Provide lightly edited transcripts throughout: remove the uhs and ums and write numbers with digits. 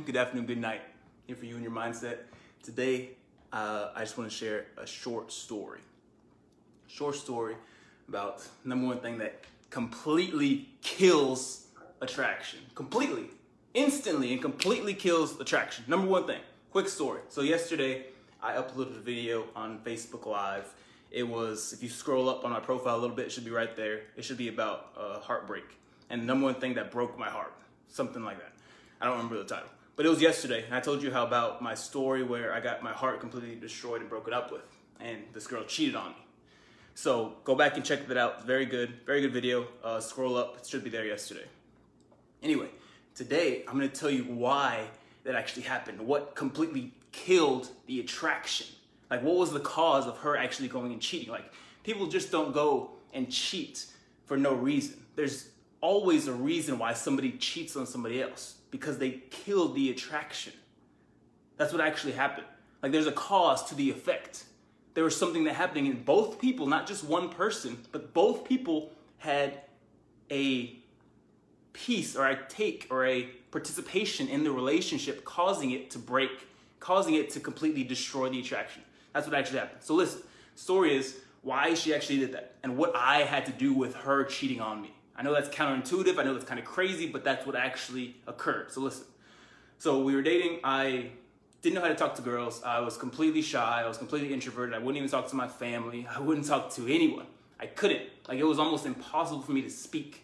good afternoon, good night. Here for you and your mindset. Today, I just want to share a short story. Short story about number one thing that completely kills attraction. Completely, instantly, and completely kills attraction. Number one thing, quick story. So yesterday, I uploaded a video on Facebook Live. It was, if you scroll up on my profile a little bit, it should be right there. It should be about heartbreak. And the number one thing that broke my heart, something like that. I don't remember the title, but it was yesterday. And I told you how about my story where I got my heart completely destroyed and broken up with, and this girl cheated on me. So go back and check that out. It's very good video. Scroll up, it should be there yesterday. Anyway, today I'm gonna tell you why that actually happened. What completely killed the attraction. Like, what was the cause of her actually going and cheating? Like, people just don't go and cheat for no reason. There's always a reason why somebody cheats on somebody else, because they killed the attraction. That's what actually happened. Like, there's a cause to the effect. There was something that happening in both people, not just one person, but both people had a piece or a take or a participation in the relationship, causing it to break, causing it to completely destroy the attraction. That's what actually happened. So listen, story is why she actually did that and what I had to do with her cheating on me. I know that's counterintuitive. I know that's kind of crazy, but that's what actually occurred. So listen. So we were dating. I didn't know how to talk to girls. I was completely shy. I was completely introverted. I wouldn't even talk to my family. I wouldn't talk to anyone. I couldn't. Like, it was almost impossible for me to speak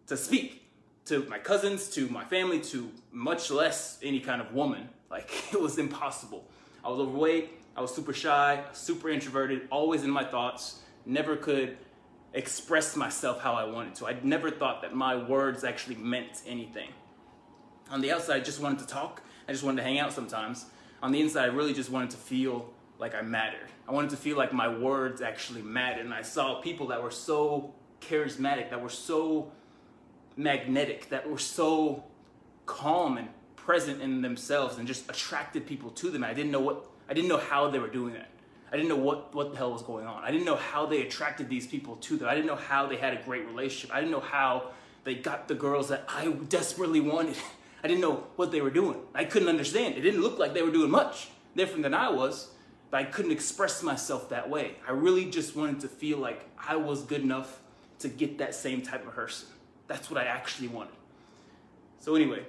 to my cousins, to my family, to much less any kind of woman. Like, it was impossible. I was overweight. I was super shy, super introverted, always in my thoughts, never could express myself how I wanted to. I never thought that my words actually meant anything. On the outside, I just wanted to talk. I just wanted to hang out sometimes. On the inside, I really just wanted to feel like I mattered. I wanted to feel like my words actually mattered. And I saw people that were so charismatic, that were so magnetic, that were so calm and present in themselves and just attracted people to them. I didn't know how they were doing that. I didn't know what the hell was going on. I didn't know how they attracted these people to them. I didn't know how they had a great relationship. I didn't know how they got the girls that I desperately wanted. I didn't know what they were doing. I couldn't understand. It didn't look like they were doing much different than I was, but I couldn't express myself that way. I really just wanted to feel like I was good enough to get that same type of person. That's what I actually wanted. So anyway,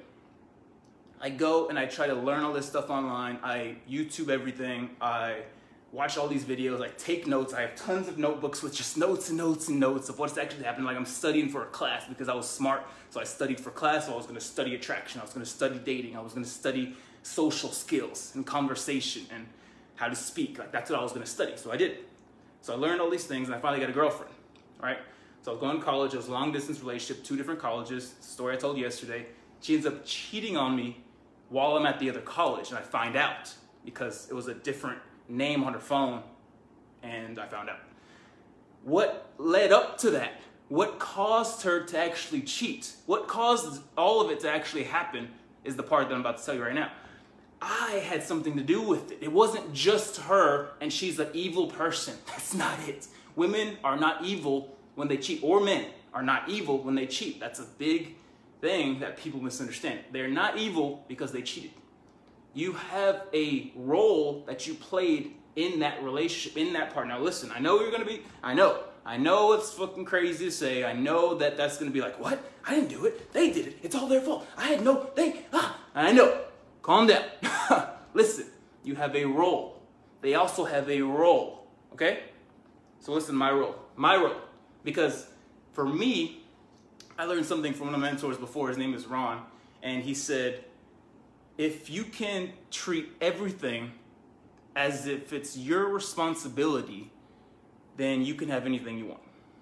I go and I try to learn all this stuff online. I YouTube everything. I watch all these videos. I take notes. I have tons of notebooks with just notes and notes and notes of what's actually happening. Like, I'm studying for a class because I was smart. So I studied for class. So I was going to study attraction. I was going to study dating. I was going to study social skills and conversation and how to speak. Like, that's what I was going to study. So I did. So I learned all these things and I finally got a girlfriend. All right. So I was going to college. It was a long distance relationship, 2 different colleges. The story I told you yesterday. She ends up cheating on me while I'm at the other college, and I find out because it was a different name on her phone, and I found out. What led up to that? What caused her to actually cheat? What caused all of it to actually happen is the part that I'm about to tell you right now. I had something to do with it. It wasn't just her, and she's an evil person. That's not it. Women are not evil when they cheat, or men are not evil when they cheat. That's a big thing that people misunderstand. They're not evil because they cheated. You have a role that you played in that relationship, in that part. Now listen, I know you're gonna be, I know it's fucking crazy to say. I know that that's gonna be like, what? I didn't do it. They did it. It's all their fault. I had no thing. I know. Calm down. Listen, you have a role. They also have a role, okay? So listen, my role. Because for me, I learned something from one of my mentors before. His name is Ron. And he said, if you can treat everything as if it's your responsibility, then you can have anything you want.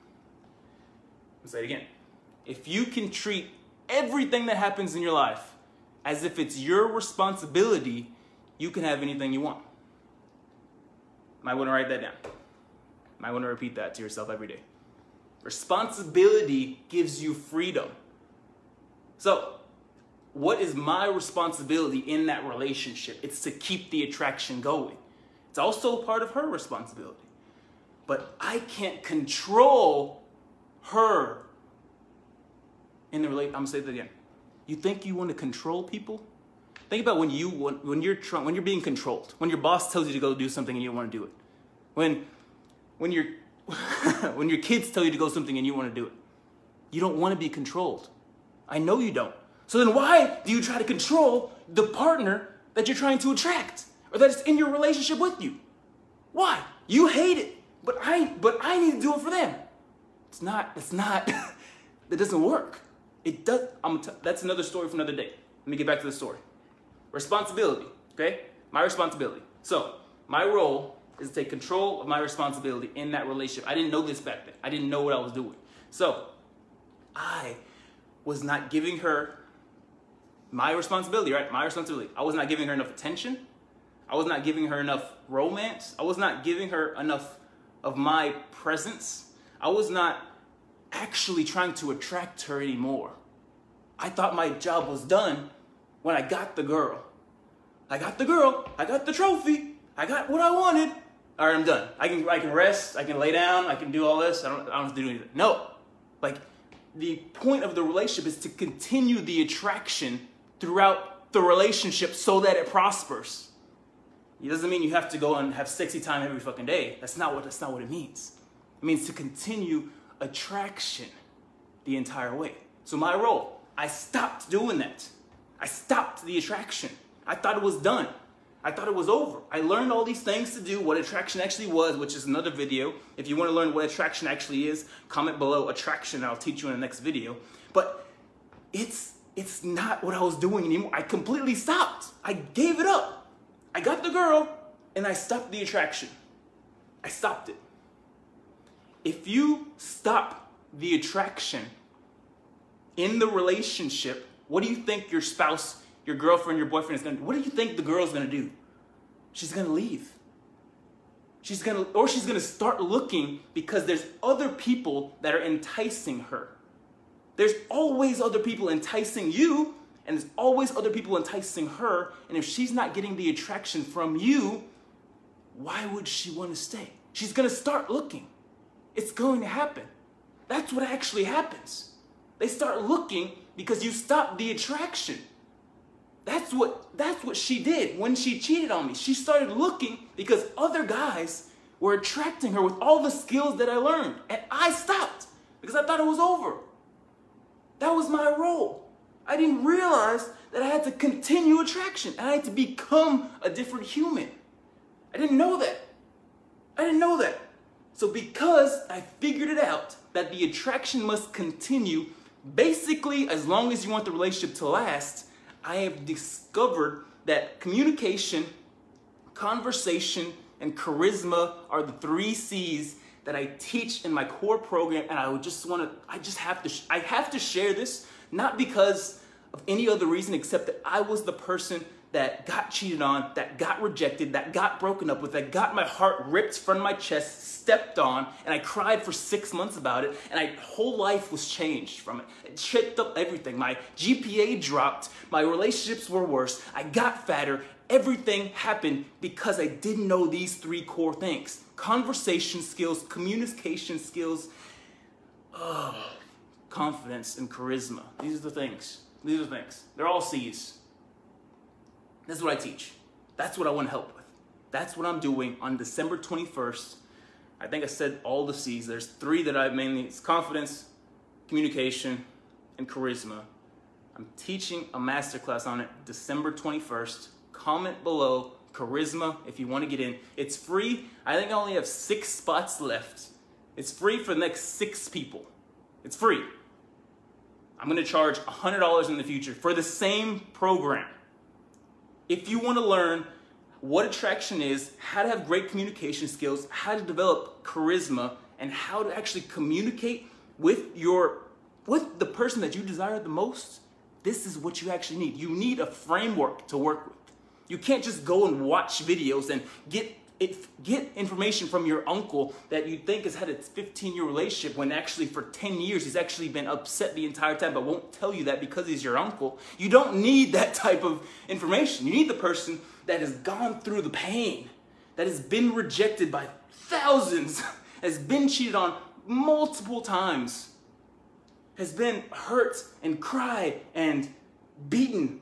I'll say it again. If you can treat everything that happens in your life as if it's your responsibility, you can have anything you want. Might want to write that down. Might want to repeat that to yourself every day. Responsibility gives you freedom. So, what is my responsibility in that relationship? It's to keep the attraction going. It's also part of her responsibility. But I can't control her in the relationship. I'm going to say that again. You think you want to control people? Think about when you're being controlled, when your boss tells you to go do something and you don't want to do it. When your kids tell you to go something and you want to do it. You don't want to be controlled. I know you don't. So then why do you try to control the partner that you're trying to attract or that is in your relationship with you? Why? You hate it, but I need to do it for them. It's not, that doesn't work. It does, that's another story for another day. Let me get back to the story. Responsibility, okay? My responsibility. So, my role is to take control of my responsibility in that relationship. I didn't know this back then. I didn't know what I was doing. So, I was not giving her my responsibility, right? My responsibility. I was not giving her enough attention. I was not giving her enough romance. I was not giving her enough of my presence. I was not actually trying to attract her anymore. I thought my job was done when I got the girl. I got the girl. I got the trophy. I got what I wanted. All right, I'm done. I can rest. I can lay down. I can do all this. I don't have to do anything. No. Like, the point of the relationship is to continue the attraction throughout the relationship so that it prospers. It doesn't mean you have to go and have sexy time every fucking day. That's not what it means. It means to continue attraction the entire way. So my role, I stopped doing that. I stopped the attraction. I thought it was done. I thought it was over. I learned all these things to do, what attraction actually was, which is another video. If you want to learn what attraction actually is, comment below attraction and I'll teach you in the next video. But it's not what I was doing anymore. I completely stopped. I gave it up. I got the girl and I stopped the attraction. I stopped it. If you stop the attraction in the relationship, what do you think your spouse, your girlfriend, your boyfriend is going to do? What do you think the girl's going to do? She's going to leave. She's going to start looking because there's other people that are enticing her. There's always other people enticing you, and there's always other people enticing her. And if she's not getting the attraction from you, why would she want to stay? She's going to start looking. It's going to happen. That's what actually happens. They start looking because you stopped the attraction. That's what she did when she cheated on me. She started looking because other guys were attracting her with all the skills that I learned. And I stopped because I thought it was over. That was my role. I didn't realize that I had to continue attraction. I had to become a different human. I didn't know that. I didn't know that. So because I figured it out, that the attraction must continue, basically as long as you want the relationship to last, I have discovered that communication, conversation, and charisma are the 3 C's that I teach in my core program, and I have to share this, not because of any other reason except that I was the person that got cheated on, that got rejected, that got broken up with, that got my heart ripped from my chest, stepped on, and I cried for 6 months about it, and my whole life was changed from it. It shaped up everything. My GPA dropped, my relationships were worse, I got fatter, everything happened because I didn't know these 3 core things. Conversation skills, communication skills, confidence, and charisma. These are the things. These are the things. They're all C's. That's what I teach. That's what I want to help with. That's what I'm doing on December 21st. I think I said all the C's. There's 3 that I mainly, it's confidence, communication, and charisma. I'm teaching a masterclass on it December 21st. Comment below, charisma, if you want to get in. It's free. I think I only have 6 spots left. It's free for the next 6 people. It's free. I'm going to charge $100 in the future for the same program. If you want to learn what attraction is, how to have great communication skills, how to develop charisma, and how to actually communicate with the person that you desire the most, this is what you actually need. You need a framework to work with. You can't just go and watch videos and get information from your uncle that you think has had a 15-year relationship when actually for 10 years he's actually been upset the entire time but won't tell you that because he's your uncle. You don't need that type of information. You need the person that has gone through the pain, that has been rejected by thousands, has been cheated on multiple times, has been hurt and cried and beaten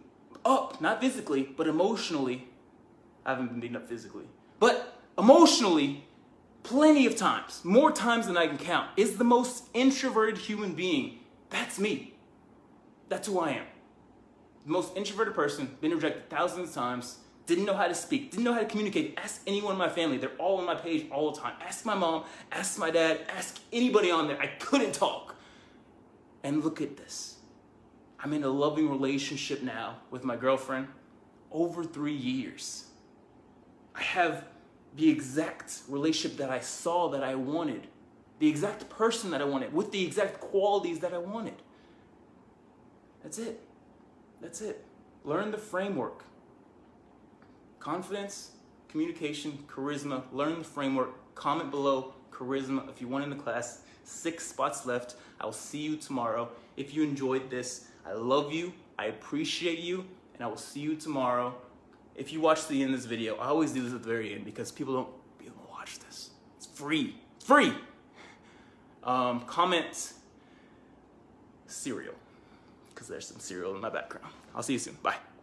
up, not physically, but emotionally. I haven't been beaten up physically, but emotionally, plenty of times, more times than I can count, is the most introverted human being. That's me. That's who I am. The most introverted person, been rejected thousands of times, didn't know how to speak, didn't know how to communicate. Ask anyone in my family. They're all on my page all the time. Ask my mom, ask my dad, ask anybody on there. I couldn't talk. And look at this. I'm in a loving relationship now with my girlfriend, over 3 years. I have the exact relationship that I saw that I wanted, the exact person that I wanted, with the exact qualities that I wanted. That's it. That's it. Learn the framework. Confidence, communication, charisma. Learn the framework. Comment below charisma if you want in the class. 6 spots left. I will see you tomorrow. If you enjoyed this, I love you. I appreciate you. And I will see you tomorrow. If you watch the end of this video, I always do this at the very end because people don't watch this. It's free. Free. Comment cereal, because there's some cereal in my background. I'll see you soon. Bye.